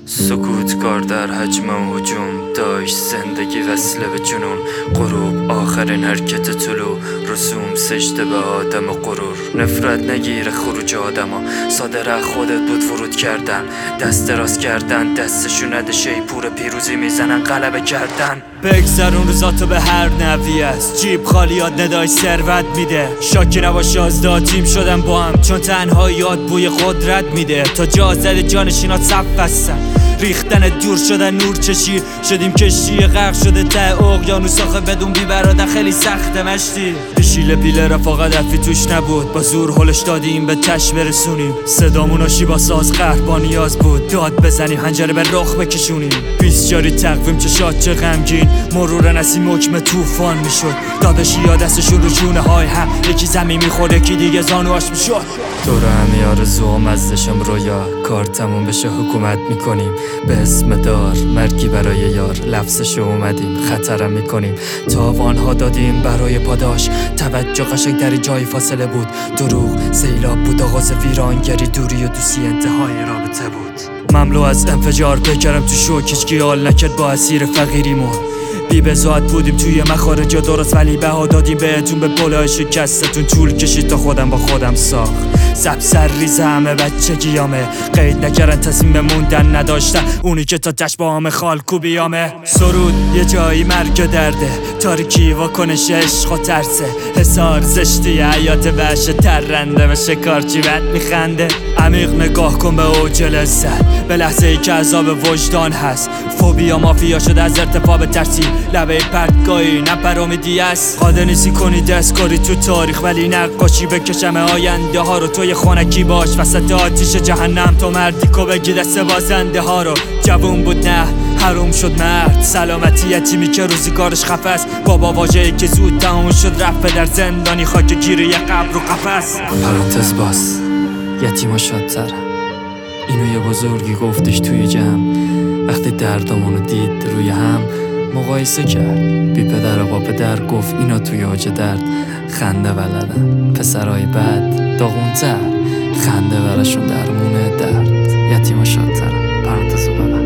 سکوتکار در حجم و هجوم داشت زندگی وصله به جنون. غروب آخرین حرکت طلوع، رسوم سجده به آدم و غرور. نفرت نگیره خروج آدما، صادر خودت بود ورود کردن. دست دراز کردن دستشون نده شیپور پیروزی میزنن غلبه کردن. بگذرون روزاتو به هر نوی است، جیب خالیات ندای ثروت میده. شاکی نباش آزداد تیم شدن با هم، چون تنهاییات بوی قدرت میده. تا جا زده جانشینات صف بستن، ریختن دور شدن نور چشی. شدیم کشتی غرق شده ته اقیانوس، آخه بدون بی برادر خیلی سخته مشتی. پیشیل پیله رفاقت دفی توش نبود، با زور هلش دادیم به تش برسونیم. صدامون آشی با ساز قهر با نیاز بود، داد بزنیم هنجره به رخ بکشونیم. 20 جاری تقویم چشات چه غمگین، مرور نسیم حکم طوفان میشد. داداشی یا دستشون رو جونه های هم، یکی زمین میخورد یکی دیگه زانواش میشد. دور همی آرزو و مزدشم رویا، کار تموم بشه حکومت میکنیم. به اسم دار مرگی برای یار، لفظشو اومدیم خطرم میکنیم. تاوانها دادیم برای پاداش، توجه قشنگ در جای فاصله بود. دروغ سیلاب بود، آغاز ویرانگری دوری و دوستی انتهای رابطه بود. مملو از انفجار بگرم تو شوک، هیچکی حال نکرد با اسیر فقیریمون. بی بزاعت بودیم توی مخارج درست، ولی بها دادیم بهتون به بالای شکستتون. طول کشید تا خودم با خودم ساخت، سر ریزه همه بچگیامه. قید نکردن تصمیم موندن نداشتن، اونی که تا تش با همه خالکو بیامه. سرود یه جایی مرگ درده، تاریکی واکنش عشق و ترسه. حسار زشتی حیات وحشه، ترنده و شکارچی بد میخنده. عمیق نگاه کن به اوج لذت، به لحظه ای که عذاب وجدان هست. فوبیا مافیا شده از ارتفاع به ترسی، لبه پرتگاهی نه پرامیدی است. قادر نیستی کنی دستکاری تو تاریخ، ولی نقاشی بکشم آینده ها رو. توی خونکی باش وسط آتیش جهنم، تو مردی کو بگی دست بازنده ها رو. جوون بود نه حروم شد مرد، سلامتی یتیمی که روزگارش خفه است. بابا واژه‌ای که زود تموم شد رفت در زندانی خاک گیر یه قبر و قفس. پرانتز باز یتیما شادتر، اینو یه بزرگی گفتش توی جمع. وقتی دردامونو دید روی هم مقایسه کرد، بی پدر و با پدر گفت اینا توی آج درد خنده بلدن. پسرای بد داغونتر، خنده براشون درمونه درد. یتیما شادتر. پرانتز رو ببن.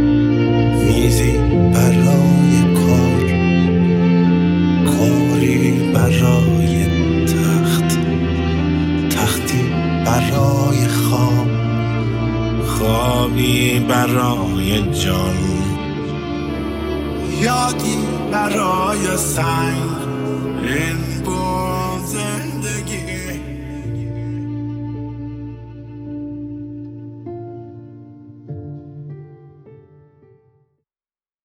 میزی برای کار، کاری برای تخت، تختی برای خواب، خوابی برای جان، یادی برای سنگ. این